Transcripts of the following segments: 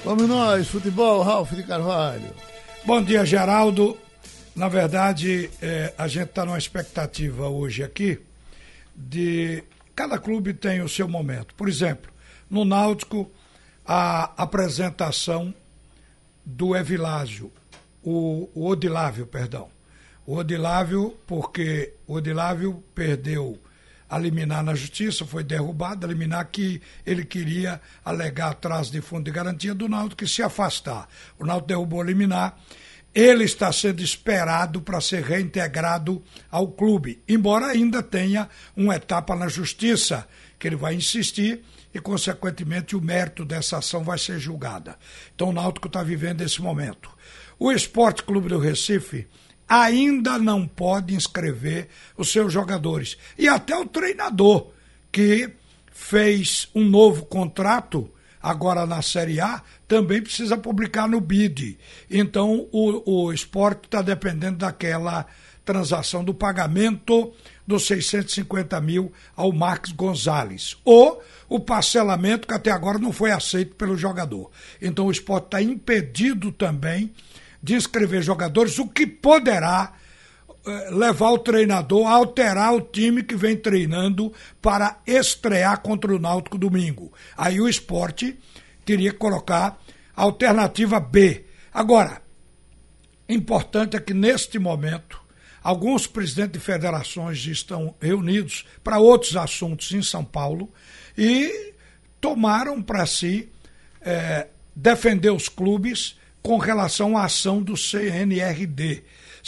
Vamos nós, futebol, Ralf de Carvalho. Bom dia, Geraldo. Na verdade, a gente está numa expectativa hoje aqui de... Cada clube tem o seu momento. Por exemplo, no Náutico, a apresentação do Evilásio, o Odilávio, perdão. O Odilávio, porque o Odilávio perdeu a liminar na justiça, foi derrubado, a liminar que ele queria alegar atrás de fundo de garantia do Náutico e se afastar. O Náutico derrubou a liminar, ele está sendo esperado para ser reintegrado ao clube, embora ainda tenha uma etapa na justiça, que ele vai insistir e, consequentemente, o mérito dessa ação vai ser julgada. Então o Náutico está vivendo esse momento. O Esporte Clube do Recife ainda não pode inscrever os seus jogadores. E até o treinador, que fez um novo contrato agora na Série A, também precisa publicar no BID. Então o esporte está dependendo daquela transação do pagamento dos 650 mil ao Marcos Gonzalez. Ou o parcelamento que até agora não foi aceito pelo jogador. Então o esporte está impedido também de inscrever jogadores, o que poderá levar o treinador a alterar o time que vem treinando para estrear contra o Náutico domingo. Aí o esporte teria que colocar a alternativa B. Agora, importante é que neste momento, alguns presidentes de federações estão reunidos para outros assuntos em São Paulo e tomaram para si defender os clubes com relação à ação do CNRD.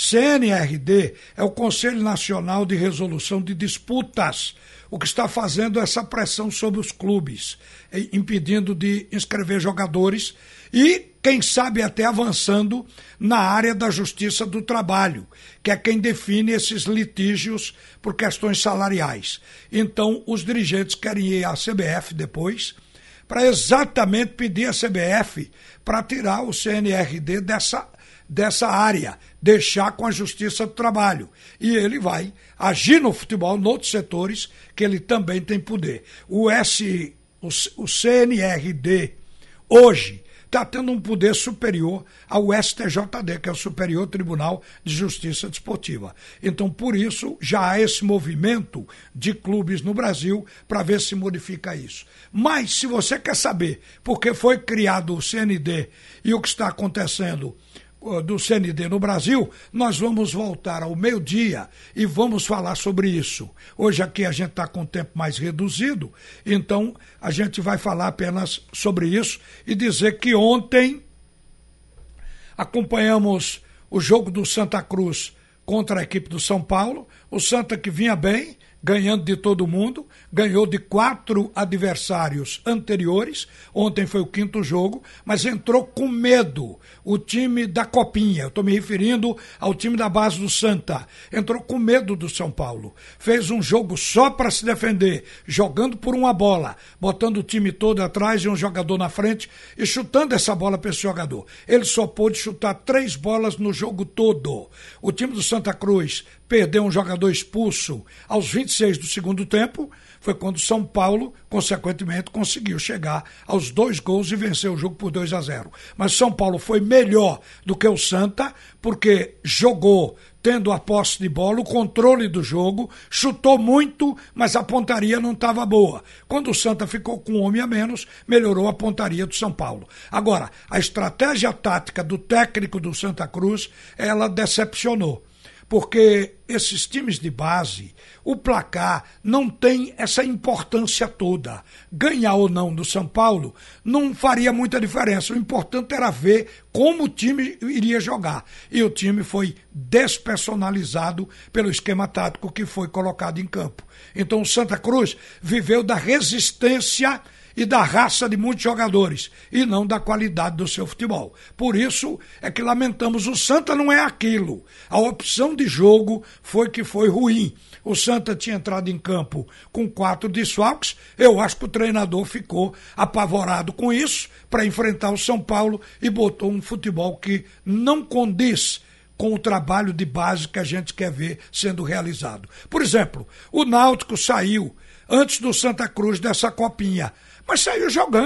CNRD é o Conselho Nacional de Resolução de Disputas, o que está fazendo essa pressão sobre os clubes, impedindo de inscrever jogadores e, quem sabe, até avançando na área da Justiça do Trabalho, que é quem define esses litígios por questões salariais. Então, os dirigentes querem ir à CBF depois, para exatamente pedir à CBF para tirar o CNRD dessa área, deixar com a Justiça do Trabalho. E ele vai agir no futebol, em outros setores, que ele também tem poder. O CNRD, hoje, está tendo um poder superior ao STJD, que é o Superior Tribunal de Justiça Desportiva. Então, por isso, já há esse movimento de clubes no Brasil para ver se modifica isso. Mas, se você quer saber por que foi criado o CND e o que está acontecendo do CND no Brasil, nós vamos voltar ao meio-dia e vamos falar sobre isso. Hoje aqui a gente está com o tempo mais reduzido, então a gente vai falar apenas sobre isso e dizer que ontem acompanhamos o jogo do Santa Cruz contra a equipe do São Paulo, o Santa que vinha bem, ganhando de todo mundo, ganhou de 4 adversários anteriores, ontem foi o 5º jogo, mas entrou com medo o time da Copinha, eu estou me referindo ao time da base do Santa, entrou com medo do São Paulo, fez um jogo só para se defender, jogando por uma bola, botando o time todo atrás e um jogador na frente e chutando essa bola para esse jogador. Ele só pôde chutar 3 bolas no jogo todo. O time do Santa Cruz perdeu um jogador expulso aos 26 do segundo tempo, foi quando São Paulo, consequentemente, conseguiu chegar aos 2 gols e vencer o jogo por 2-0. Mas São Paulo foi melhor do que o Santa, porque jogou tendo a posse de bola, o controle do jogo, chutou muito, mas a pontaria não estava boa. Quando o Santa ficou com um homem a menos, melhorou a pontaria do São Paulo. Agora, a estratégia tática do técnico do Santa Cruz, ela decepcionou. Porque esses times de base, o placar não tem essa importância toda. Ganhar ou não do São Paulo não faria muita diferença. O importante era ver como o time iria jogar. E o time foi despersonalizado pelo esquema tático que foi colocado em campo. Então o Santa Cruz viveu da resistência e da raça de muitos jogadores, e não da qualidade do seu futebol. Por isso é que lamentamos, o Santa não é aquilo. A opção de jogo foi que foi ruim. O Santa tinha entrado em campo com 4 desfalques, eu acho que o treinador ficou apavorado com isso para enfrentar o São Paulo e botou um futebol que não condiz com o trabalho de base que a gente quer ver sendo realizado. Por exemplo, o Náutico saiu antes do Santa Cruz dessa copinha, mas saiu jogando.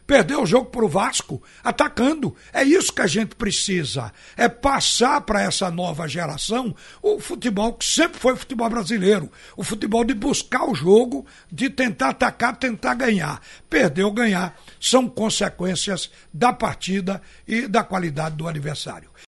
Perdeu o jogo para o Vasco, atacando. É isso que a gente precisa. É passar para essa nova geração o futebol que sempre foi o futebol brasileiro. O futebol de buscar o jogo, de tentar atacar, tentar ganhar. Perder ou ganhar são consequências da partida e da qualidade do adversário.